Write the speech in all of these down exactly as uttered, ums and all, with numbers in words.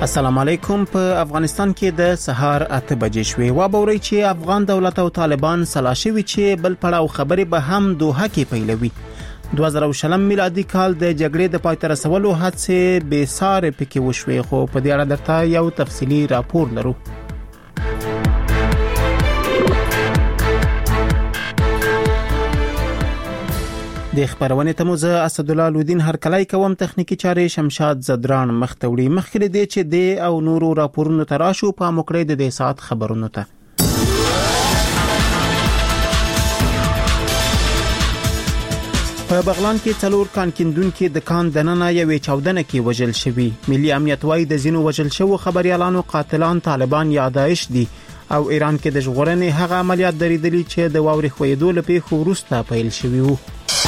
السلام علیکم. په افغانستان کې د سهار اته بجې شوې. و به وري چې افغان دولت او طالبان سلا شوي چې بل پړاو خبرې به هم دوحه کې پیلوي. دوه زره او شلم میلادي کال د جګړې د پای ته رسولو هڅې به ساره پکې وشوي، خو په دې اړه درته یو تفصیلی راپور لرو. د خبرونه ته موزه اسد الله لودین هر کلای کوم تخنیکی چارې شمشاد زدران مختوړي مخکې دې چې د او نورو راپورونو تراشو په موکړې د دې سات خبرونو ته. په بغلان کې څلور کان کیندونکو د کان دننه یوې چاودنه کې وژل شوی. ملي امنیت وايي د زینو وژل شوی خبريالانو قاتلان طالبان یا داعش دي او ایران کې د ژغورنې هغه عملیات درېدلي چې د واوري خویدو لپاره خورسته پیل شوی وو.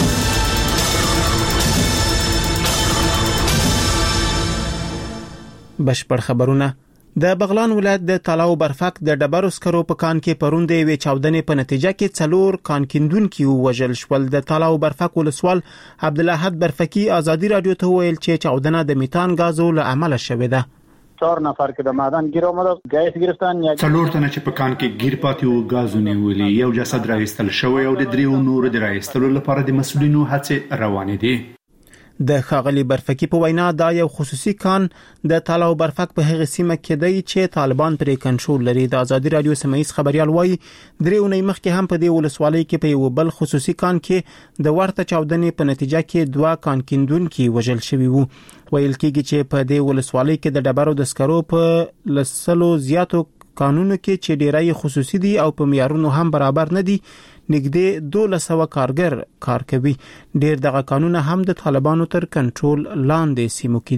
بشپړ خبرونه. د بغلان ولایت د تالاو برفک د ډبرو سکرو په کان کې پروند وی چاودنې په نتیجه کې څلور کان کیندونکو وژل شول. د تالاو برفک ولسوال عبد الاحد برفکی ازادي رادیو ته ویل چې چاودنه د میتان غازو له عمله شوې ده. چهار نفر که د معدن گیر آمده گیس گرفتن، یا څلور تنه چې په کان کې گیر پاتې وو غازو نیولي. یو جسد راایستل شوی او د دریو نور د راایستلو لپاره د مسؤلینو هڅې روانې دي. د خاغلی برفکی په وینا دا یو خصوصي کان د تالاو برفک په هغه سیمه کې دی چې طالبان پرې کنټرول لري. د ازادي رادیو سیمایي خبريال وایي درې اونۍ مخکې هم په دې ولسوالۍ کې په یو بل خصوصي کان کې د ورته چاودنې په نتیجه کې دوه کان کیندونکو وژل شوي وو. ویل کېږي چې په دې ولسوالۍ کې د ډبرو د سکرو په لسلو زیاتو قانونو کې چې ډیری خصوصي دي او په معیارونو هم برابر نه دي نګدې دوه سوه کارګر کار کوي. ډیر دغه قانون هم د طالبانو تر کنټرول لاندې سیمو کې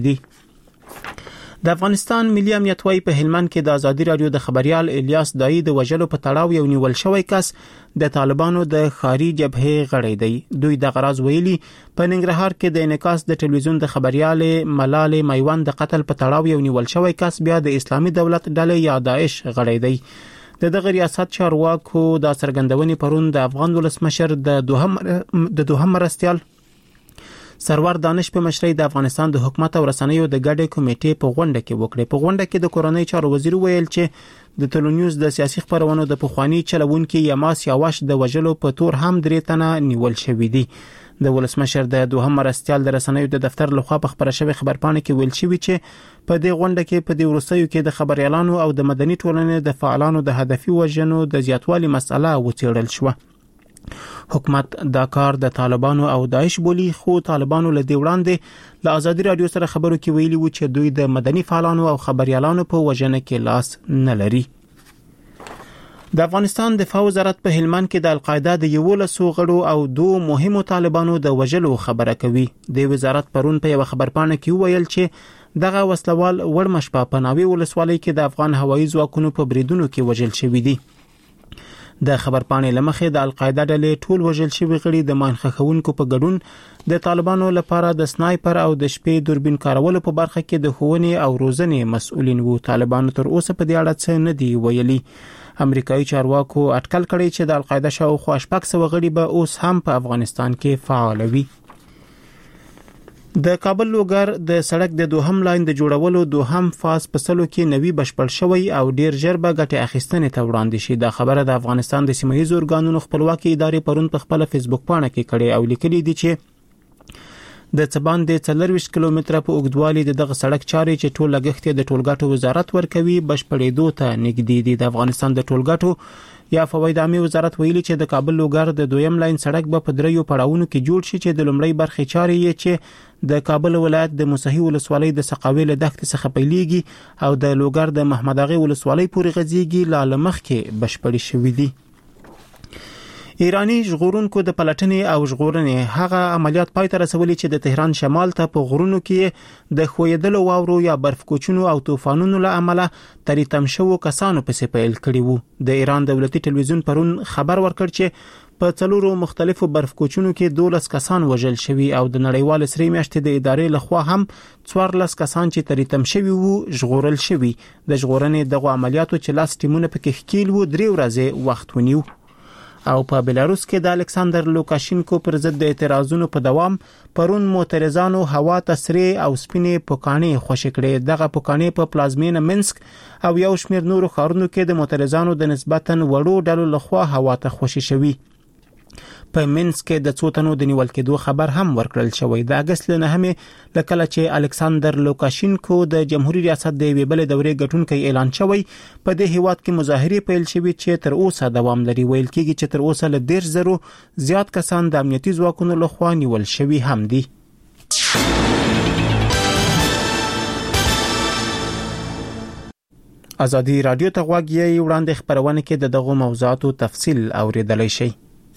دي. د افغانستان ملي امنیت وايي په هلمند کې د ازادي رادیو د خبريال الیاس دای د وجلو په تړاو یو نیول شوی کس د طالبانو د خاري جبهه غړی دی. دوی د غراز ویلي په ننګرهار کې د انعکاس د ټلویزیون د خبريال ملال میوند د قتل په تړاو یو نیول شوی کس بیا د اسلامي دولت ډلې یا داعش غړی دی. د دغه ریاست چارواکو د سرګندونې پرون د افغان ولسمشر د دوهم د دوهم مرستيال سرور دانش په مشرۍ د افغانستان د حکومت او رسنیو د ګډې کمیټې په غونډه کې وکړه. په غونډه کې د کورنۍ چارو وزیر ویل چې د ټلونیوز د سیاسي خبرونو د پخوانی چلوونکو یماس یاواش د وجلو په تور هم درې تنه نیول شوې دي. د ولسمشر د دوهم مرستيال د رسنیو د دفتر لخوا په خبره شوی خبرپاڼه کې ویل شوی چې په دې غونډه کې په دې ورسېو کې د خبريالانو او د مدني ټولنې د فعالانو د هدفي وژنو د زیاتوالي مسأله وڅېړل شو. حکومت دا کار د طالبانو او داعش بولی، خو طالبانو له دې وړاندې له ازادي رادیو سره خبرو کې ویلي و چې دوی د مدني فعالانو او خبريالانو په وژنه کې لاس نه لري. د افغانستان دفاع وزارت په هلمند کې د القاعده د یو لسو غړو او دوه مهمو طالبانو د وژلو خبره کوي. د وزارت پرون په یو خبرپاڼه کې ویل چې دغه وسلوال ورمش په پناوي ولسوالۍ کې د افغان هوایي ځواکونو په بریدونو کې وژل شوی دي. د خبرپاڼې لمخې د القاعده ډلې ټول وژل شوی غړي د مانخخونکو په ګډون د طالبانو لپاره د سنایپر او د شپې دوربین کارولو په برخه کې د ښوونې او روزنې مسؤلین وو. طالبانو تر اوسه په دې اړه څه نه دی ویلي. امریکایي چارواکو اټکل کړی چې د القاعده شاوخوا شپږ سوه غړي به اوس هم په افغانستان کې فعال وي. د کابل لوګر د سړک د دوهم لاین د جوړولو دوهم فاز په سلو کې نوي بشپړ شوی او ډیر ژر به ګټه اخیستنې ته وړاندې شي. دا خبره د افغانستان د سیمه ییزو ارګانونو خپلواکي ادارې پرون په خپل فیسبوک پاڼه کې کړي او لیکلي دي چې د څبان د څلور ویشت کیلومتره په اوږدوالي د دغه سړک چارې چې ټول لګښت د ټولګټو وزارت ورکوي بشپړېدو ته نږدې دي. د افغانستان د ټولګټو یا فواید عامه وزارت ویلي چې د کابل لوګر د دویم لاین سړک به په دریو پړاوونو کې جوړ شي چې د لومړی برخې چارې یې چې د کابل ولایت د موسهي ولسوالۍ د سقاوي له دښتې څخه پیلېږي او د لوګر د محمد اغا ولسوالۍ پورې غځيږي لا لمخ کې بشپړې شوې دي. ایرانی ژغورونکو د پلټنې او ژغورنې هغه عملیات پای ته رسولي چې د تهران شمال ته په غرونو کې د خویدلو واورو یا برف کوچونو او طوفانونو له امله تریتم شوو کسانو پسې پیل کړي وو. د ایران دولتي ټلویزیون پرون خبر ورکړ چې په څلورو مختلفو برف کوچونو کې دولس کسان وژل شوي او د نړیوال سرې میاشتې د ادارې لخوا هم څوارلس کسان چې تریتم شوي وو ژغورل شوي. د ژغورنې دغه عملیاتو چې لاس ټیمونه پکې ښکیل وو درې ورځې وخت ونیو. او په بلاروس کې د الکساندر لوکاشینکو پر ضد د اعتراضونو په دوام پرون معترضانو هوا تسری او سپینې پوکانې خوشی کړې. دغه پوکانې په پلازمینه منسک او یو شمېر نورو ښارونو کې د معترضانو د نسبتاً وړو ډلو لخوا هوا ته خوشی شوي. په منسک کې د څو تنو د نیول کېدو خبر هم ورکړل شوی. د اگست له نهمې لکه چې الکساندر لوکاشینکو د جمهوریت ریاست د ویبل دورې ګټونکي اعلان شوی، په دې هیواد کې مظاهرې پیل شوي چې تر اوسه دوام لري. ویل کېږي چې تر اوسه له ډیر زرو زیات کسان د امنیتي ځواکونو لخوا نیول شوي هم دي. ازادي رادیو ته غوږ یې وړاندې خبرونه کې د دغه موضوعاتو تفصیل اوریدلای شئ.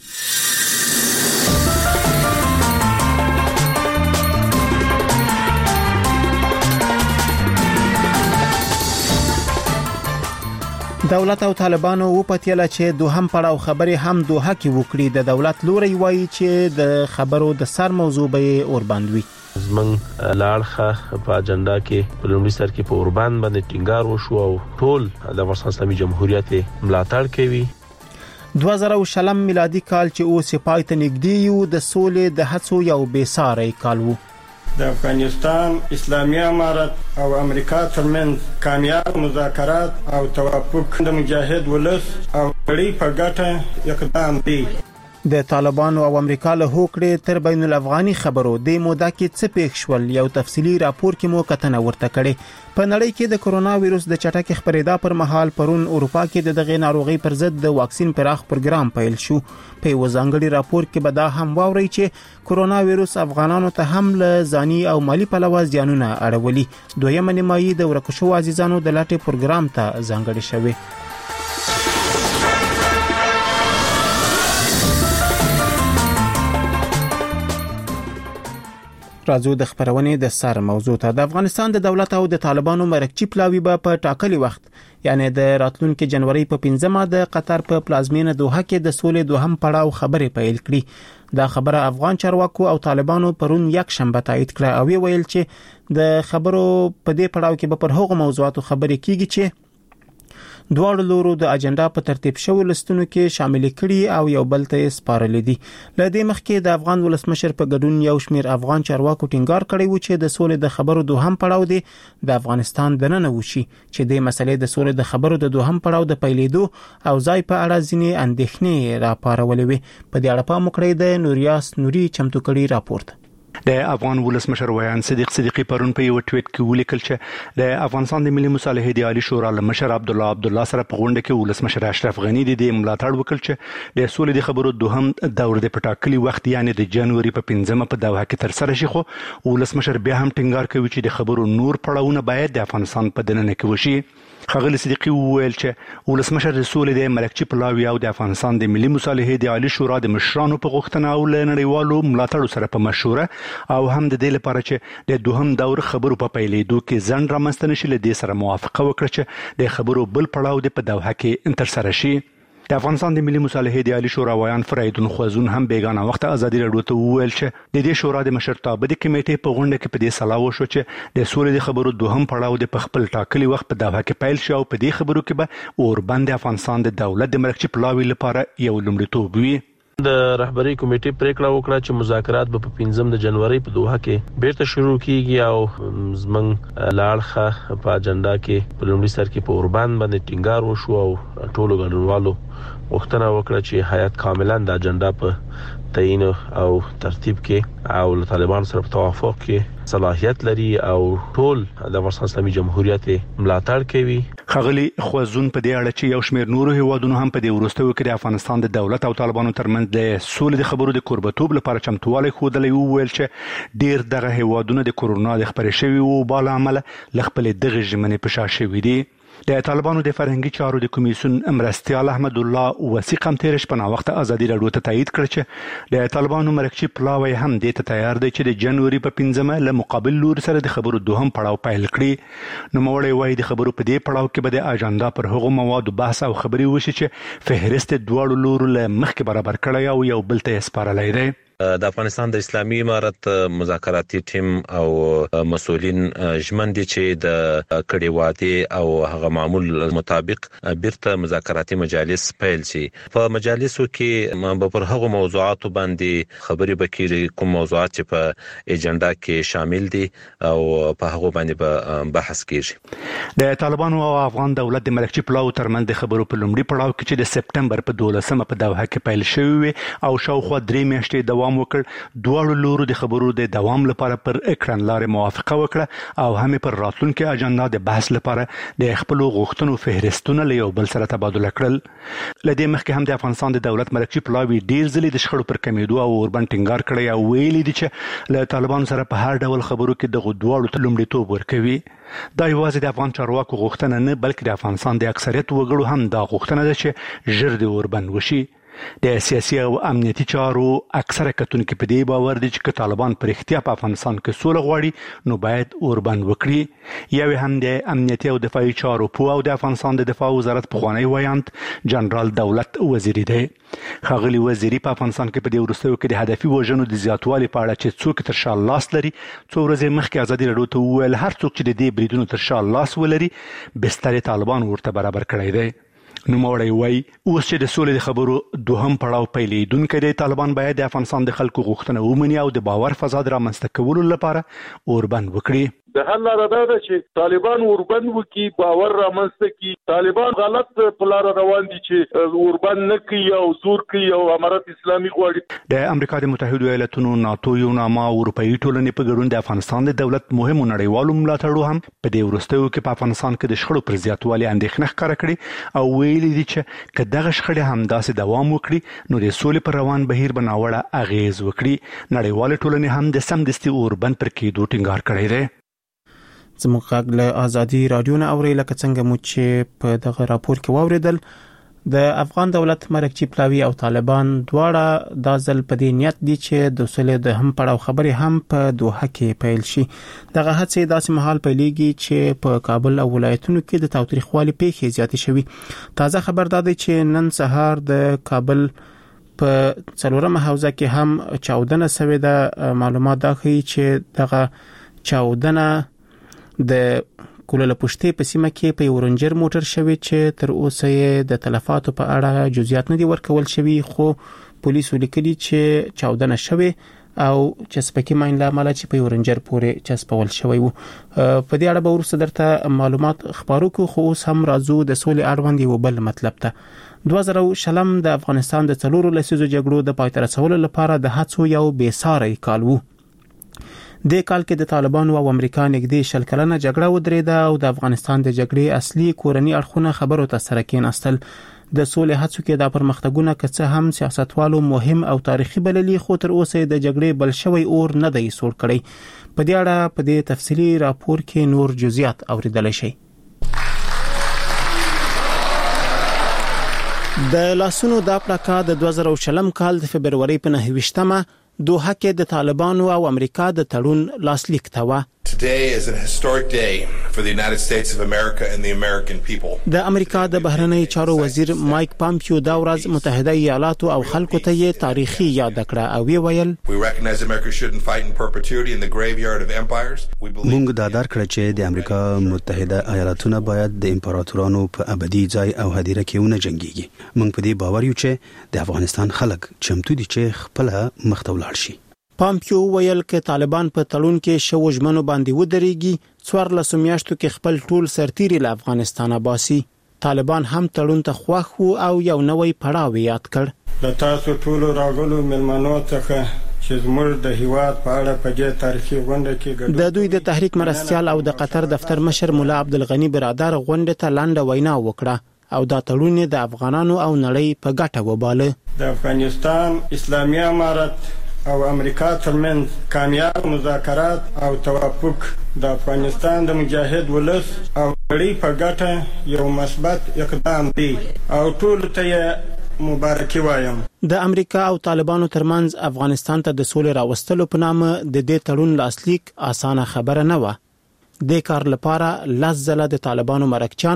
دولت او طالبانو و پتیله چې دوهم پړاو خبرې هم دوه کې وکړي. د دولت لوري وایي چې د خبرو د سر موضوع به اوربند وي. زمنګ لاړخه په اجنډا کې په لومړي سر کې په اوربند باندې ټینګار وشو او ټول د افغانستان اسلامي جمهوریت ملاتړ کوي. دوه زره شلم میلادي کال چې اوس پای ته نږدې یو د سولې د هڅو یو بېساري کال وو. د افغانستان اسلامي امارت او امریکا ترمنځ کامیاب مذاکرات او توافق د مجاهد ولس او لړۍ په ګټه اقدام دی. د طالبانو او امریکا له هوکړې تر بین الافغاني خبرو د موده کې څه پېښ شول یو تفصیلی راپور کې مو کتنه ورته کړې. په نړۍ کې د کرونا وایروس د چټکې خپرېدا پر مهال پرون اروپا کې د دغه ناروغي پر ضد د واکسین پراخ پروګرام پیل شو. په وزنګړي راپور کې به دا هم واوري چې کرونا وایروس افغانانو ته هم له ځاني او مالی پلوه زیانونه اړولي. دویمه نیمایي د ورکو شو عزیزانو د لاټې پروګرام ته ځانګړي شوی. راځو د خبرونې د سر موضوع ته. د افغانستان د دولت او د طالبانو مرکچی پلاوی به په ټاکلي وخت یعنی د راتلونکي جنوري په پنځمه د قطر په پلازمینه دوحه کې د سولې دوهم پړاو خبرې پیل کړي. دا خبره افغان چارواکو او طالبانو پرون یک شنبه تایید کړه او ویل چې د خبرو په دې پړاو کې به پر هغو موضوعاتو خبرې کیږي چې دواړو لورو د اجنډا په ترتیب شوی لستونو کې شامل کړي او یو بل ته سپارل دي. له دې مخکې د افغان ولسمشر په ګډون یو شمېر افغان چارواکو ټینګار کړی و چې د سولې د خبرو دوهم پړاو دی د افغانستان دننه وشي چې د مسلې د سولې د خبرو د دوهم پړاو د پیلېدو او ځای په اړه ځینې اندېښنې راپارولې وي. په دې اړه په مکړې د نوریاس نوري چمتو کړي راپورټ. د افغان ولسمشر ویان صدیق صدیقی پرون په یو ټویټ کې ولیکل چې د افغانستان د ملي مصالحې د عالی شورا مشر عبد الله عبد الله سره په غونډه کې ولسمشر اشرف غنی د ملاتړ وکړ چې د سولې د خبرو دوهم دور د پټاکلي وخت یعنی د جنوري په پنځمه په دوحه کې تر سره شي. خو ولسمشر بیا هم ټینګار کوي چې د خبرو نور پړاوونه باید د افغانستان په دننه کې وشي. ښاغلي صدیقی وویل چې ولسمشر د سولې د مرکچی پلاوی او د افغانستان د ملي مصالحې د عالی شورا د مشرانو په غوښتنه او له نړیوالو ملاتړ سره په مشوره او هم د دې لپاره چې د دوهم دور خبرو په پیلېدو کې ځنډ رامنځته نشي له دې سره موافقه وکړه چې د خبرو بل پړاو د په دوحه کې تر سره شي. د افغانستان د ملي مصالحې د عالی شورا ویان فریدون خوازون هم بیگانه وخت ازادي راډیو ته وویل چې د دې شورا د مشرتابه د کمیټې په غونډه کې په دې سلا وشو چې د سولې د خبرو دوهم پړاو د خپل ټاکلي وخت په دوحه کې پیل شي او په دې خبرو کې به اوربند افغانستان د دولت د مرکچی پلاوی لپاره یو لومړیتوب وي. د رهبری کمیټې پریکړه وکړه چې مذاکرات به په پنځم د جنوري په دوحه کې بیرته شروع کیږي او زمنګ لاړخه په اجنډا کې په لومړي سر کې په اوربند باندې ټینګار وشو او ټولو ګډونوالو غوښتنه وکړه چې هیئت کاملا د اجنډا په تعیین او ترتیب کې او له طالبان سره په توافق کې صلاحیت لري او ټول د افغانستان اسلامي جمهوریت ملاتړ کوي. ښاغلي خوازون په دې اړه چې یو شمېر نورو هیوادونو هم په دې وروستیو کې د افغانستان د دولت او طالبانو ترمنځ د سولې د خبرو د کوربتوب لپاره چمتووالی ښودلی وویل چې ډیر دغه هیوادونه د کورونا د خپرې شوي وبا له امله له خپلې دغې ژمنې په شا شوي دي. د طالبانو د فرهنګي چارو د کمیسیون مرستیال احمد الله وثیق هم تیر شپه وخت ازادي راډیو ته تایید کړ چې د طالبانو مرکچی پلاوی هم د ته تیار دی چې د جنوري په پنځمه له مقابل لور سره د خبرو دوهم پړاو پیل کړي. نو موړی وایي د خبرو په دې پړاو کې به د اجنډا پر هغو موادو بحث او خبري وشي چې فهرست دواړو لورو له مخکې برابر کړی او یو بل ته سپارلی دی. د افغانستان د اسلامي امارت مذاکراتي ټیم او مسؤلین ژمن دي چې د کډي واده او هغه معمول مطابق بیرته مذاکراتي مجالس پیل شي. په مجالسو کې به پر هغه موضوعاتو باندې خبرې وکړي کوم موضوعات چې په ایجنډا کې شامل دي او په هغه باندې به بحث کیږي. د طالبانو او افغان دولت د ملکچي پلاو ترمنځ د خبرو په لومړي پړاو کې چې د سپټمبر په دولسمه په دوحه کې پیل شوی او شاوخوا درې میاشتې دوام وکړ، دواړو لورو د خبرو د دوام لپاره پر کړنلارې موافقه وکړه او هم پر راتلونکي اجنډا د بحث لپاره د خپل غوښتنو فهرستونه له یو بل سره تبادله کړل. لدې مخکې هم د افغانستان د دولت ملکچي پلاوی ډیر ځلې د شخړو پر کمیدو او اوربند ټینګار کړی او ویلي دي چې له طالبانو سره په هر ډول خبرو کې دغه دواړو ته لومړیتوب ورکوي. دا یوازې د افغان چارواکو غوښتنه نه بلکې د افغانستان د اکثریت وګړو هم دا غوښتنه ده چې ژر د اوربند وشي. د سیاسي او امنیتي چارو اکثره کتونکو په دې باور دي چې طالبان پر اختیا په افغانستان کې سوله غواړي نو باید اوربند وکړي. یو هم د امنیتي او دفاعي چارو په او د افغانستان د دفاع وزارت پخوانی وایانت جنرال دولت وزیری دی. خاغلی وزیری په افغانستان کې په دې وروستیو کې د هدفي وژنو د زیاتوالي په اړه چې څوک تر شا لاس لري څو ورځې مخکې ازادي راډیو ته وویل هر څوک چې د دې بریدونو تر شا لاس ولري بستر طالبان ورته برابر کړی دی. نوموړی وایي اوس چې د سولې د خبرو دوهم پړاو پیلېدونکی دی، طالبان باید د افغانستان د خلکو غوښتنه ومني او د باور فضا د رامنځته کولو لپاره اوربند وکړي. د حل لاره دا ده چې طالبان اوربند وکړي، باور رامنځته کړي. طالبان غلط په لار روان دي چې اوربند نه کوي او زور کوي او امارت اسلامي غواړي. د امریکا د متحده ایالاتونو ناتو یو نامه اروپאי ټولنې په ګډون د افغانستان د دولت مهمو نړیوالو ملاتړو هم په دې وروستیو کې په افغانستان کې د شخړو پر زیاتوالي اندېښنه ښکاره کړې او ویلي دي چې که دغه شخړې همداسې دوام وکړي نو د سولې پر روان بهیر به ناوړه اغیز وکړي. نړیوالې ټولنې هم د سمدستي اوربند پر کېدو ټینګار کړی دی. زموږ غږ له ازادي رادیو نه اوري لکه څنګه مو چې په دغه راپور کې واوریدل د افغان دولت مرکچی پلاوی او طالبان دواړه د ځل په دې نیت دي چې د سولې د هم پړاو خبرې هم په دوحه کې پیل شي. دغه هڅې داسې مهال پیلېږي چې په کابل او ولایتونو کې د تاوتریخوالي پیښې زیاتې شوي. تازه خبر دا دی چې نن سهار د کابل په څلورمه حوزه کې هم چاودنه شوې ده. معلومات دا ښیي چې دغه چاودنه د کولل پښتې په سیمه کې په یو رنجر موټر شوی چې تر اوسه یې د تلفاتو په اړه جزئیات نه دي ورکول شوی، خو پولیسو لیکلي چې چاودنه شوی او چسپکی ماین له امله چې په یو رنجر پورې چسپول شوی وو. په دې اړه به وروسته درته معلومات خبرو کو، خو اوس هم راځو د سولې اړوند یو بل مطلب ته. دوه زره شلم د افغانستان د څلورو لسیزو جګړو د پای ته رسولو لپاره د هڅو یو بې ساري کال وو. د کال کې د طالبانو او امریکا نږدې شل کلنه جګړه ودرېده او د افغانستان د جګړې اصلي کورنی اړخونه خبرو ته سره کېناستل. د سولې هڅو کې د پرمختګونو کڅه هم سیاستوالو مهم او تاریخي بللي، خو تر اوسه د جګړې بل شوی اور نه دی سوړ کړی. په دې اړه په دې تفصیلی راپور کې نور جزئیات اوریدل شي. د لاسونو د پلاکا د دوه زره شلم کال د فبرवरी په نهه ویشتمه دوحه کې د طالبانو او امریکا د تړون لاسلیک تاوه. Today is a historic day for the United States of America and the American people. د امریکا د بهرنی چارو وزیر مایک پامپیو دا ورځ متحده ایالاتو او خلکو ته یې تاریخي یاد کړه او وی ویل We recognize America shouldn't fight in perpetuity in the graveyard of empires. موږ دا درک کړ چې د امریکا متحده ایالاتونه باید د امپراتورانو په ابدي ځای او هدیره کې ونه جنگيږي. موږ په دې باور یو چې د افغانستان خلک چمتو دي چې خپل مخته ولاړ شي. پامپیو ویل چې طالبان په تړون کې شو ژمنو باندې ودرېږي، څوارلس میاشتو کې خپل ټول سرتیري له افغانستانه باسي. طالبان هم تړون ته خوښ وو او یو نوې پړاو یاد کړ. د تاسو ټول راغلو ملمنو څخه چې زموږ د هیواد په اړه په دې تاریخي غونډه کې د دوی د تحریک مرستيال او د قطر دفتر مشر مولا عبدالغنی برادر غونډه ته لاندې وینا وکړه او دا تړون د افغانانو او نړۍ په ګټه وباله. د افغانستان اسلامي امارت او امریکا ترمنځ کامیاب مذاکرات او توافق د افغانستان د مجاهد ولس او نړۍ په ګټه یو مثبت اقدام دی او ټول ته مبارکي وایم. د امریکا او طالبانو ترمنځ افغانستان ته د سولې راوستلو په نامه د دې تړون لاسلیک اسانه خبره نه و. د کار لپاره لس ځله د طالبانو مرکچان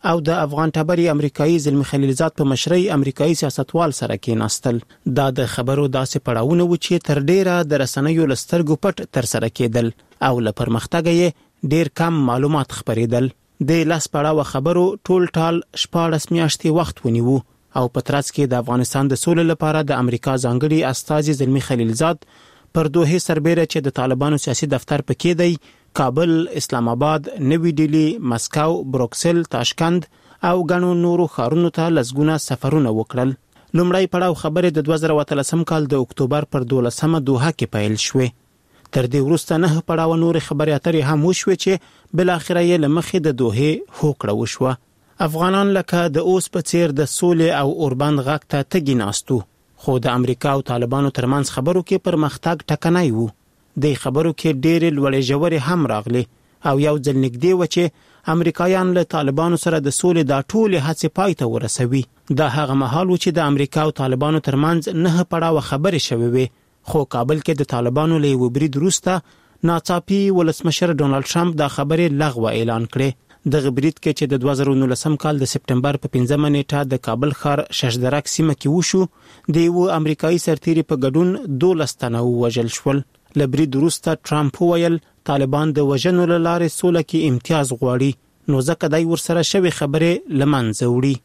او د افغان ټبري امریکایي زلمی خلیلزاد په مشرۍ امریکایي سیاستوال سره کېناستل. دا د خبرو داسې پړاوونه و چې تر ډیره د رسنیو لسترګو پټ تر سره کېدل او له پرمختګ یې ډیر کم معلومات خبرېدل. د لاس پړاو خبرو ټول ټال شپاړس میاشتې وخت ونیو او په ترڅ کې د افغانستان د سولې لپاره د امریکا ځانګړي استازي زلمی خلیلزاد پر دوه سربېره چې د طالبانو سیاسي دفتر پکې دی کابل، اسلام آباد، نوی ډیلی، مسکو، بروکسل، تاشکند او غنو نورو ښارونو ته لزګونه سفرونه وکړل. لومړی پړاو خبرې د دوه زره اتلسم کال د اکتوبر پر دولسمه دوحه کې پیل شوې. تر دې وروسته نه پړاو نور خبرې اترې هم وشوې چې بل اخر یې لمخې د دوحه هوکړه وشوه. افغانان لکه د اوس په څیر د سولې او اوربند غږ ته تګی ناستو، خو د امریکا او طالبانو ترمنځ خبرو کې پرمختګ ټکنی وو. د خبرو کې ډېرې لوړې ژورې هم راغلي او یو ځل نږدې و چې امریکایان له طالبانو سره د سولې دا ټولې هڅې پای ته ورسوي. دا هغه مهال و چې د امریکا او طالبانو ترمنځ نه پړاوه خبرې شوې وي، خو کابل کې د طالبانو له یو برید وروسته ناڅاپي ولسمشر ډونالد ټرمپ دا خبرې لغوه اعلان کړې. د برید کې چې د دوه زره نولسم کال د سپټمبر په پنځمه نیټه د کابل ښار ششدرک سیمه کې وشو، د یو امریکایي سرتیري په ګډون دولس تنه ووژل شول. له برید وروسته ټرمپ وویل طالبان د وژنو له لارې سوله کې امتیاز غواړي، نو ځکه دی ورسره شوې خبرې له منځه وړي.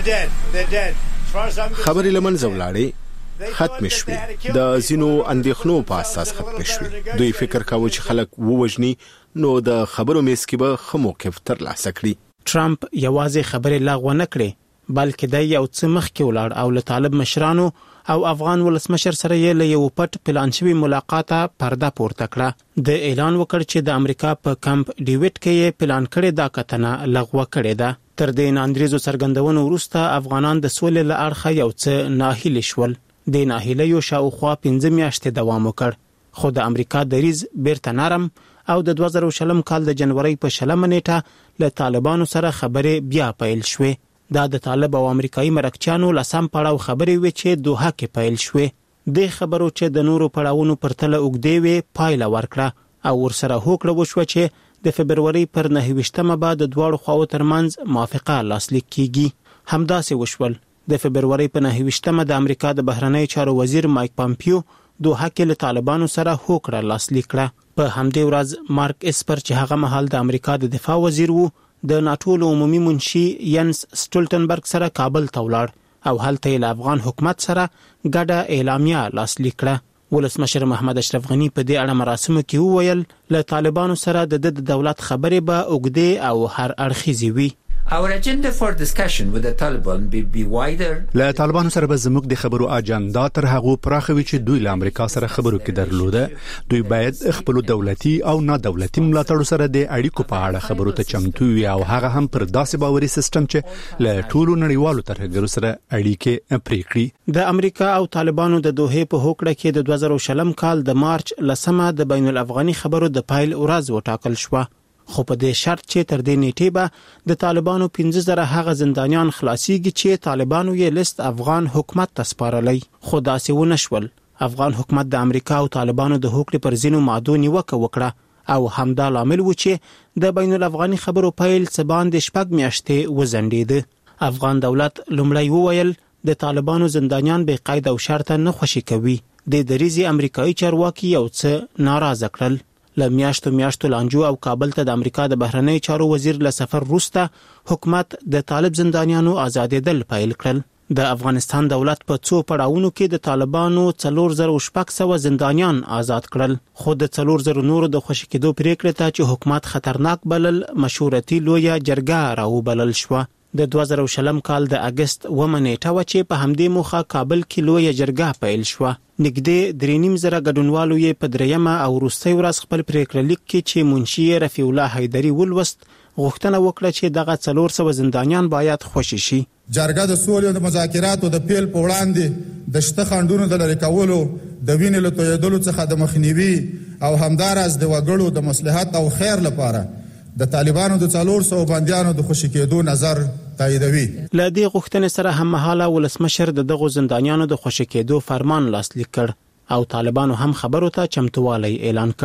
خبرې له منځه ولاړې، ختم شوې، د ځینو اندېښنو په اساس ختم شوې. دوی فکر کاوه چې خلک ووژني نو د خبرو میز کې به ښه موقف ترلاسه کړي. ټرمپ یوازې خبرې لغوه نه کړې، بلکې د یو څه مخکې ولاړ او له طالب مشرانو او افغان ولسمشر سره یې له یو پټ پلان شوي ملاقات پرده پورته کړه. د اعلان وکړ چې د امریکا په کمپ ډیویډ کې یې پلان کړی دا کتنه لغوه کړې ده. تر دې ناندریزو څرګندونو وروسته افغانان د سولې له اړخه یو څه ناهیلي شول. د ناهیلیو شاوخوا پنځه میاشتې دوام وکړ، خو د امریکا دریځ بیرته نرم او د دوه زره شلم کال د جنوري په شلمه نیټه له طالبانو سره خبرې بیا پیل شوې. دا د طالب او امریکایي مرکچیانو لسم پړاو خبرې وې چې دوحه کې پیل شوې. د خبرو چې د نورو پړاوونو پر تله اوږدې وې پایله ورکړه او ورسره هوکړه وشوه چې د فبروري پر نهه ویشتمه به د دواړو خواو ترمنځ موافقه لاسلیک کیږي. همداسې وشول. د فبروري په نهه ویشتمه د امریکا د بهرنی چارو وزیر مایک پامپیو دوحه کې له طالبانو سره هوکړه لاسلیک کړه. په همدې ورځ مارک اسپر چې هغه مهال د امریکا د دفاع وزیر وو د ناټو عمومي منشي ینس سټولټنبرګ سره کابل ته ولاړ او هلته له افغان حکومت سره ګډه اعلامیه لاسلیک کړه. ولسمشر محمد اشرف غنی په دې اړه مراسمو کې وویل له طالبانو سره د د دولت خبرې به اوږدې او هر اړخیزې وي. Our agenda for discussion with the Taliban be, be wider. له طالبانو سره به زموږ د خبرو اجنډا تر هغه پراخوي چې دوی له امریکا سره خبرو کې درلوده. دوی باید خپل دولتي او نه دولتي ملاتړ سره د اړیکو په اړه خبرو ته چمتو وي او هغه هم پر داسې باوري سیستم چې له ټولو نړیوالو ترهګرو سره اړیکې پرې کړي. د امریکا او طالبانو د دوحه په هوکړه کې د دوه زره شلم کال د مارچ لسمه د بین الافغاني خبرو د پایل ورځ وټاکل شوه، خو په دې شرط چې تر دې نیټې به د طالبانو پنځه زره هغه زندانیان خلاصيږي چې طالبانو یې لیست افغان حکومت ته سپارلی. خو داسې ونه شول. افغان حکومت د امریکا او طالبانو د هوکړې پر ځینو مادو نیوکه وکړه او همدا لامل و چې د بین الافغاني خبرو پیل څه باندې شپږ میاشتې وزنډېده. افغان دولت لومړی وویل د طالبانو زندانیان بې قید او شرط نه خوشي کوي. د دریزي امریکایي چارواکي یو څه ناراضه کړل. له میاشتو میاشتو لانجو او کابل ته د امریکا د بهرنی چارو وزیر له سفر وروسته حکومت د طالب زندانیانو آزادېدل پیل کړل. د افغانستان دولت په څو پړاوونو کې د طالبانو څلور زره شپږ سوه زندانیان آزاد کړل، خو د څلور زره نورو د خوشي کېدو پریکړې ته چې حکومت خطرناک بلل مشورتي لویه جرګه راوبلل شوه. د دوه زره شلم کال د اگست اوومه نیټه و چې په همدې موخه کابل کې لویه جرګه پیل شوه. نږدې درې نیم زره ګډونوالو یې په دریمه او وروستۍ ورځ خپل پریکړه لیک کې چې منشي رفیع الله حیدري ولوست غوښتنه وکړه چې دغه څلور سوه زندانیان باید خوشي شي. جرګه د سولې او د مذاکراتو د پیل په وړاندې د شته خنډونو د لرې کولو، د وینې له تویېدلو څخه د مخنیوي او همداراز د وګړو د مصلحت او خیر لپاره د طالبانو د څلور سوه بندیانو د خوشي کېدو نظر تاییدوي. له دې غوښتنې سره هم مهاله ولسمشر د دغو زندانیانو د خوشي کېدو فرمان لاسلیک کړ او طالبانو هم خبرو ته چمتووالی اعلان کړ.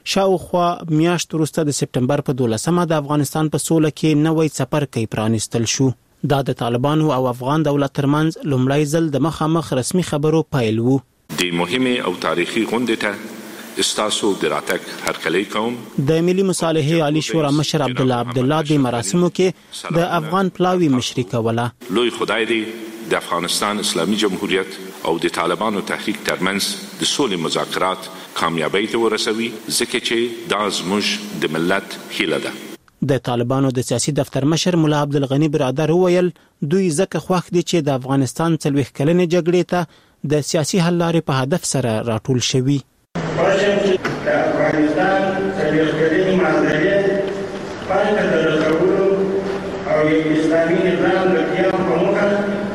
شاوخوا میاشت وروسته د سپټمبر په دولسمه د افغانستان په سوله کې نوې څپرکی پرانیستل شو. دا د طالبانو او افغان دولت ترمنځ لومړی ځل د مخامخ رسمي خبرو پیل وو. د مهمه او تاریخي غونډې ته استاسو د راتګ هرکلی کوم. د ملي مصالحې عالی شورا مشر عبدالله عبدالله د مراسمو کې د افغان پلاوی مشري کوله. لوی خدای دې د افغانستان اسلامي جمهوریت او د طالبانو تحریک ترمنځ د سولې مذاکرات کامیابی ته ورسوي، ځکه چې دا زموږ د ملت هیله ده. د طالبانو د سیاسي دفتر مشر مولا عبدالغنی برادر وویل دوی ځکه خوښ دي چې د افغانستان څلوېښت کلنې جګړې ته د سیاسي حل لارې په هدف سره راټول شوي. خوښ چې د افغانستان څلوېښت کلنې معاملې پای ته د رسولو او یو اسلامي نظام د قیام په موخه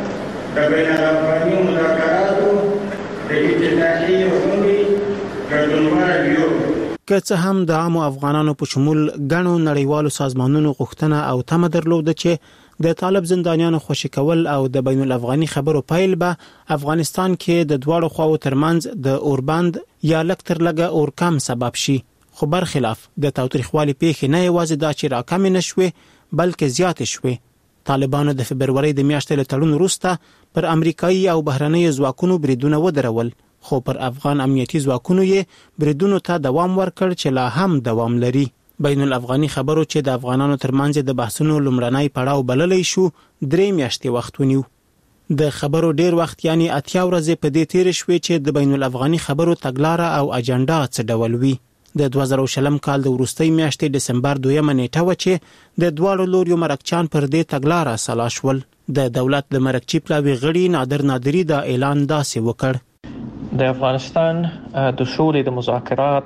د بین الافغاني مذاکراتو د افتتاحي غونډې ګډونوال یو. که څه هم د عامو افغانانو په شمول ګڼو نړیوالو سازمانونو غوښتنه او تمه درلوده چې د طالب زندانیانو خوشي کول او د بین الافغاني خبرو پیل به افغانستان کې د دواړو خواو ترمنځ د اوربند یا لږ تر لږه اورکم سبب شي، خو برخلاف د تاوتریخوالي پیښې نه یوازې دا چې راکمې نشوې بلکې زیاتې شوې. طالبانو د فبرورۍ د میاشتې له تړون وروسته پر امریکایي او بهرنیو ځواکونو بریدونه ودرول، خو پر افغان امنیتي ځواکونو یې بریدونو ته دوام ورکړ چې لا هم دوام لري. بین الافغاني خبرو چې د افغانانو ترمنځ د بحثونو لومړنی پړاو بللی شو درې میاشتې وخت ونیو. د خبرو ډیر وخت یعنی اتیا ورځې په دې تیر شوې چې د بین الافغاني خبرو تګلاره او اجنډا څه ډول وي. د دوه زره شلم کال د وروستۍ میاشتې ډسمبر دویمه نیټه و چې د دواړو لوریو مرکچیان پر دې تګلاره سلا شول. د دولت د مرکچی پلاوي غړي نادر نادری دا اعلان داسې وکړ: د افغانستان د سولې د مذاکرات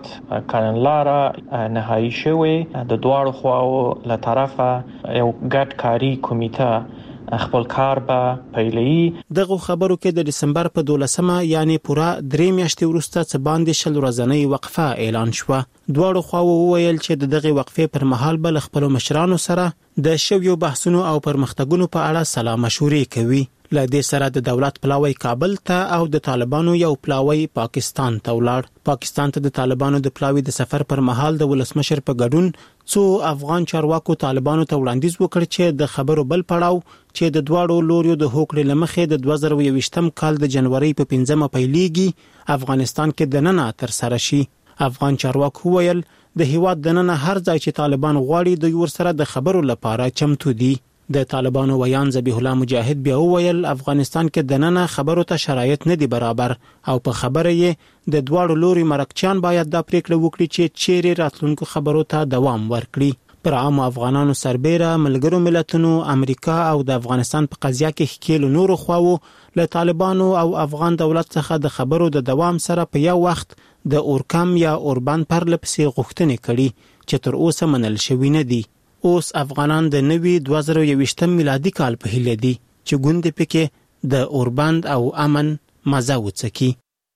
کړنلاره نهایی شوی، د دواړو خواو له طرفه یو ګډ کاري کمیټه خپل کار به پیلوي. دغه خبرو کې د دسمبر په دولسمه یعنی پوره درې میاشتې وروسته څه باندې شل ورځنۍ وقفه اعلان شوه. دواړو خواو وویل چې د دغه وقفې پر مهال به له خپلو مشرانو سره د شویو بحثونو او پرمختګونو په اړه سلا مشورې کوي. له دې سره د دولت پلاوی کابل ته او د طالبانو یو پلاوی پاکستان ته ولاړ. پاکستان ته د طالبانو د پلاوی د سفر پر مهال د ولسمشر په ګډون څو افغان چارواکو طالبانو ته وړاندیز وکړ چې د خبرو بل پړاو چې د دواړو لوریو د هوکړې لمخې د دوه زره یوویشتم کال د جنوري په پنځمه پیلېږي افغانستان کې دننه تر سره شي. افغان چارواکو ویل د هیواد دننه هر ځای چې طالبان غواړي دوی ورسره د خبرو لپاره چمتو دي. د طالبانو ویان ذبیح الله مجاهد بیا وویل افغانستان کې دننه خبرو ته شرایط نه دي برابر او په خبره یې د دواړو لوري مرکچیان باید دا پریکړه وکړي چې چیرې راتلونکو خبرو ته دوام ورکړي. پر عامو افغانانو سربېره ملګرو ملتونو امریکا او د افغانستان په قضیه کې ښکېلو نورو خواو له طالبانو او افغان دولت څخه د خبرو د دوام سره په یو وخت د اورکم یا اوربند پرله پسې غوښتنې کړي چې تر اوسه منل شوي نه دي. اوس افغانان د نوي دوه زره یوویشتم میلادي کال په هیله دي چې ګوندې پکې د اوربند او امن مزه وڅکي.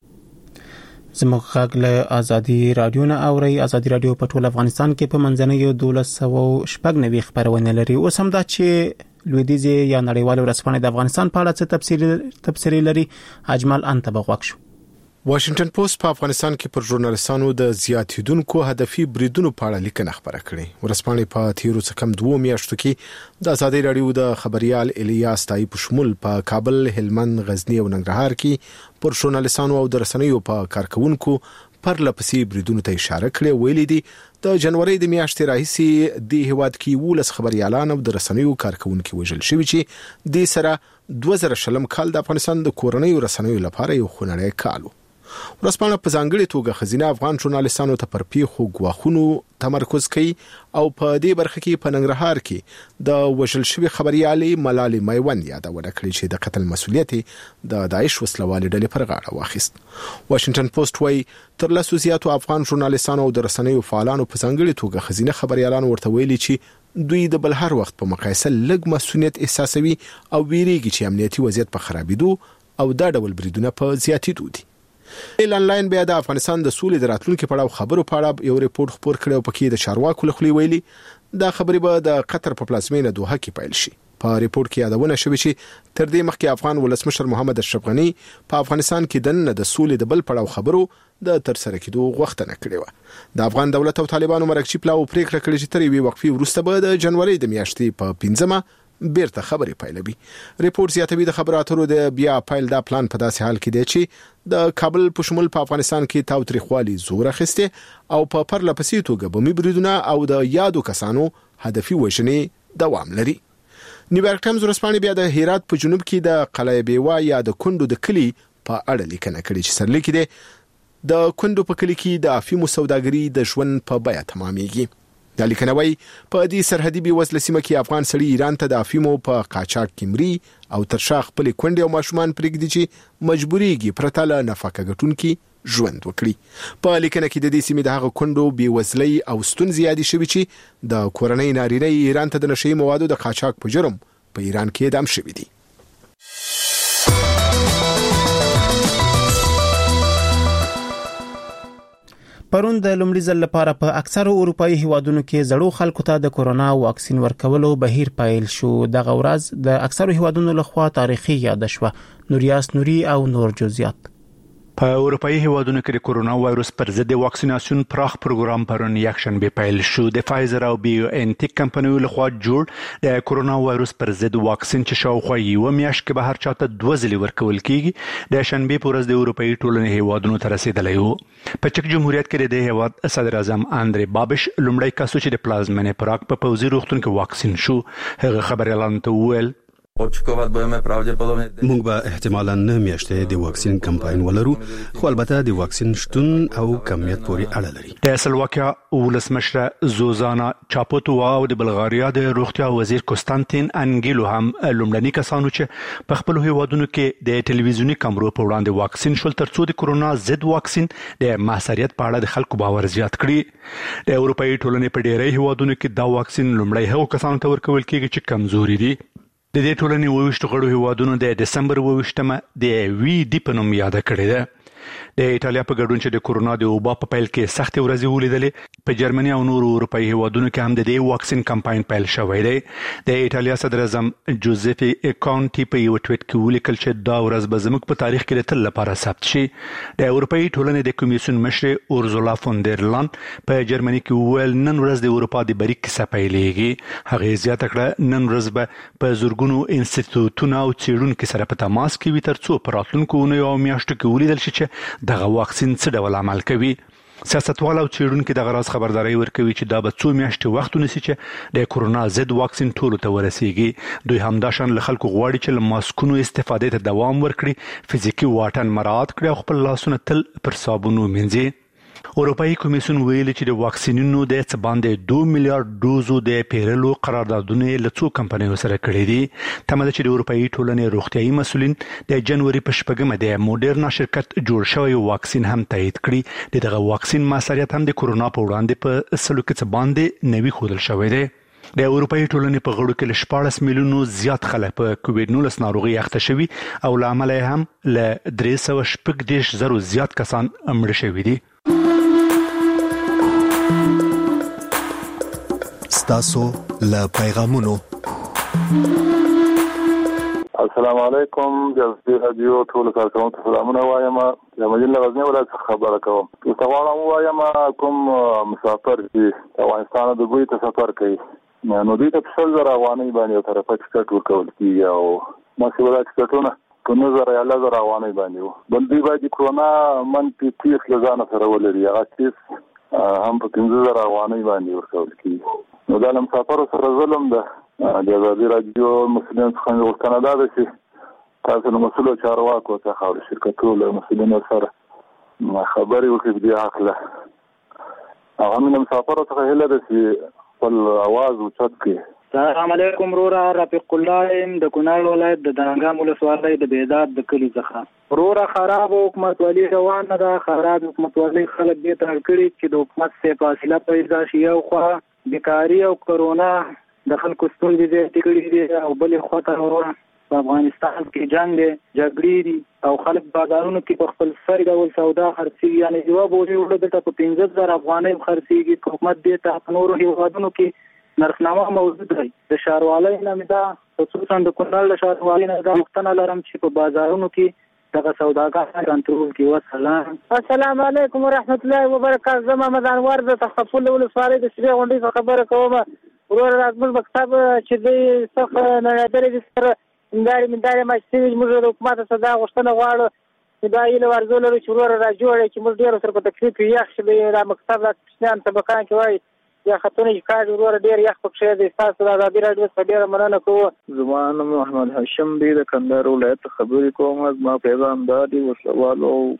زموږ غږ له ازادي رادیو نه اوري. ازادي رادیو په ټول افغانستان کې په منځنیو دولس سوه شپږ نوي خبرونه لري. اوس هم دا چې لویدیځي یا نړیوال ورځپاڼې د افغانستان په اړه څه تفسیر تفسیری لري. اجمل انت بغوښ شو. واشنگټن پوسټ په افغانستان کې پر ژورنالستانو د زیاتیدونکو هدفي بریدونو په اړه لیکنه خبره کړې. ورځپاڼې په تیرو څه کم دوه میاشتو کې د ازادي رادیو د خبريال الیاس تای په شمول په کابل، هلمند، غزنی او ننګرهار کې پر ژورنالستانو او د رسنیو په کارکونکو پر لپسې بریدونو ته اشاره کړې. ویلي دي د جنوري د میاشتې راهیسې د هیواد کې ولس خبريالان او د رسنیو کارکونکو وژل شوي چې د سره دوه زره شلم کال د افغانستان د کورنیو رسنیو لپاره یو خونړی کال و. ورځپاڼه په ځانګړي توګه خزینه افغان ژورنالستانو ته پر پیښو ګواښونو تمرکز کوي او په دې برخه کې په ننګرهار کې د وژل شوي خبريالې ملالۍ میوند یادونه کړې چې د قتل مسولیت د داعش وسلوالې ډلې پر غاړه واخیست. واشنگټن پوسټ وايي تر لسو زیاتو افغان ژورنالستانو او د رسنیو فعالانو په ځانګړي توګه خزینه خبريالان ورته ویلي چې دوی د بل هر وخت په مقایسه لږ مسؤلیت احساسوي او ویریږي چې امنیتي وضعیت په خرابېدو او دا ډول بریدونه په زیاتېدو دي. ایل انلاین بیا د افغانستان د سولې د راتلونکو په اړه خبرو په اړه یو ریپورت خپور کړی او پکې د چارواکو له خولې ویلي دا خبرې به د قطر په پلازمینه دوحه کې پیل شي. په ریپورت کې یادونه شوې چې تر دې مخکې افغان ولسمشر محمد اشرف غنی په افغانستان کې د د سولې د بل پړاو خبرو د تر سره کېدو غوښتنه کړې و. د افغان دولت او طالبانو مرکزي پلاو پریکړه کړې چې تر یوې وقفې وروسته به د جنوري د میاشتې په پنځمه بیرته خبرې پیلوي. ریپورت زیاتوي د خبرو اترو د بیا پیل دا پلان په داسې حال کې دی چې د کابل په شمول په افغانستان کې تاوتریخوالي زور اخیسته او په پرله پسې توګه بمي بریدونه او د یادو کسانو هدفي وژنې دوام لري. نیویارک ټایمز ورځپاڼې بیا د هرات په جنوب کې د قلعه بیوا یا د کندو د کلی په اړه لیکنه کړې چې سرلیک دی د کندو په کلی کې د افیمو سوداګري د ژوند په بیه تمامېږي. د لیکنوي په دې سرحدي بي وزله سیمه کې افغان سړي ایران ته د افیمو په قاچاق کې او تر شاخ خپل کونډې او ماشومان پرېږدي چې مجبوريږي پرته له نفقه ګټونکي ژوند وکړي. په لیکنه کې د دې سیمې د هغه کونډو بي وزلۍ او ستونزې یادې شوې چې د کورنۍ نارینه ایران ته د نشئی موادو د قاچاق په جرم په ایران کې اعدام شوي دي. پرون د لومړي ځل لپاره په اکثرو اروپאי هیوادونو کې زړو خلکو ته د کورونا واکسین ورکولو بهیر پیل شو. دغه ورځ د اکثرو هیوادونو لخوا تاریخي یاد شوه. نوریاس نوري او نور جزئیات. په اروپאי هیوادونو کې د کورونا وایروس پر ضد واکسیناسیون پراخ پروګرام پرون یکشنبه پیل شو. د فایزر او بایو ان ټیک کمپنیو لخوا جوړ د کورونا وایروس پر ضد واکسین چې شاوخوا یو میاشت کې به هر چاته دوه ځلې ورکول کیږي د شنبه پر ورځ د اروپאי ټولنې هیوادونو ته رسیدلی و. په چک جمهوریت کې د هیواد صدر اعظم اندری بابش لومړی کس چې د پلازمینې پراګ په پوزي روغتون کې واکسین شو. هغه خبر اعلان ته وویل موږ به احتمالاً نه میاشتې د واکسین کمپاین ولرو، خو البته د واکسین شتون او کمیت پورې اړه لري. د سلواکیا ولسمشر زوزانا چاپوتووا او د بلغاریا د روغتیا وزیر کوستانتین انګیلو هم لومړني کسانو چې په خپل هیوادونو کې د ټلویزیوني کیمرو په وړاندې واکسین شول ترڅو د کورونا ضد واکسین د محصریت په اړه د خلکو باور زیات کړي. د اروپאי ټولنې په ډیری هیوادونو کې دا واکسین لومړی هغو کسانو ته ورکول کیږي چې کمزوري دي. د دې ټولنې وویشت غړو هیوادونو د دسمبر وویشتمه د وی ډی په نوم یاد کړی ده. د ایتالیا په ګډون چې د کورونا د وبا په پیل کې سخت ورځې ولیدلې، په جرمني او نورو اروپאי هیوادونو کې هم د دې واکسین کمپاین پیل شوی دی. د ایتالیا صدر اعظم جوزيفي کانټي په یو ټویټ کې ولیکل چې دا ورځ به زموږ په تاریخ کې د تل لپاره ثبت شي. د اروپאי ټولنې د کمیسیون مشر اورزولا فون در لان په جرمني کې وویل نن ورځ د اروپا د بریک کیسه پیلېږي. هغه زیاته کړه نن ورځ به په زورګونو انسټیټیوټونو او څېړونکو سره په تماس کې وي ترڅو په راتلونکو اونیو او میاشتو کې ولیدل شي چې دغه واکسین څه ډول عمل کوي. سیاستوال او څېړونکو دغه راز خبرداري ورکوي چې دا به څو میاشتې وخت ونیسي چې د کورونا ضد واکسین ټولو ته ورسیږي. دوی همداشان له خلکو غواړي چې له ماسکونو استفادې ته دوام ورکړي، فزیکي واټن مراعات کړي او خپل لاسونه تل پر صابون ومینځي. اروپאי کمیسیون ویلي چې د واکسینونو د څه باندې دوه میلیارډ ډوزو د پیرلو قراردادونه له څو کمپنیو سره کړي دي. تمه ده چې د اروپאי ټولنې روغتيایي مسؤلین د جنوري په شپږمه د موډرنا شرکت جوړ شوی واکسین هم تایید کړي. دغه واکسین موثریت هم د کورونا په وړاندې په سلو کې څه باندې نوي ښودل شوی دی. د اروپאי ټولنې په غړو کې له شپاړس میلیونو زیات خلک په کووډ نولس ناروغي اخته شوي او له امله هم له درې سوه شپږ دېرش زرو زیات کسان مړه شوي دي. ستاسو له پیغامونو. السلام علیکم جزبی رادیو ټول کارکونکو سلامونه وایم. د مدینه غزنی ولایت خبره کوم. تاسو غواړم وایم کوم مسافر چې افغانستان د دوی ته سفر کوي نو دوی ته په سل زره افغانۍ باندې یو طرفه ټکټ ورکول کېږي او مسؤلیت ټکټونه په نظر یا لزر افغانۍ باندې و. بل دوی باید کورونا منفي تیس لزانه سره ولري، هغه تیس هم په پنځه زره افغانۍ باندې ورکول کېږي. نو دا له مسافرو سره ظلم ده. د ازادي راډیو مسؤلین څخه غوښتنه ده چې تاسو له مسؤلو چارواکو څخه او شرکتونو له مسؤلینو سره خبرې وکړئ په دې حق له هغه من مسافرو څخه هیله ده چې خپل اواز اوچت کړي. السلام علیکم رورا رفیق الله ام د کونړ ولایت د دانګام ولسوالۍ د بیداد د کلی څخه. رورا خراب حکومت ولی روان ده، خراب حکومت ولی خلک دې ته کړي چې د حکومت څخه فاصله پیدا شي او خو بیکاری او کرونا د خلکو ستونزې دې کړي دي او بلې خواته ورونه په افغانستان کې جنگ دی، جګړې دي او خلک بازارونو کې په خپل سر ډول سودا خرڅېږي. یعنې یوه بوجۍ وړه دلته په پنځه زره افغانۍ خرڅېږي. حکومت دې ته په نورو هېوادونو کې نرخنامه موجود دی د شاروالۍ نه دا خصوصا د کونړ د شاروالۍ نه دا مختنه لرم چې په بازارونو کې دغه سوداګر کنټرول کې. والسلام السلام علیکم ورحمت الله وبرکاته. زما مدان ور د تخفل ولسوالۍ د سری غونډې خبره کوم. ورور راځم مکتب چې د څخه نه درې سره انداري منداري ماشي موږ د حکومت صدا غوښتنه غواړو دا یې ورزول لري چې ورور را جوړ چې موږ ډیر سره په تکلیف یې شې د مکتب د پښتون طبقان کې وای یا خاتون کار ورور ډیر یخ پکې د تاسو د ازادي رادیو څخه ډیر مننه کوم. زمان محمد هاشم دی د کندهار ولایت خبرې کوم. ما پیغام دادی وسوالو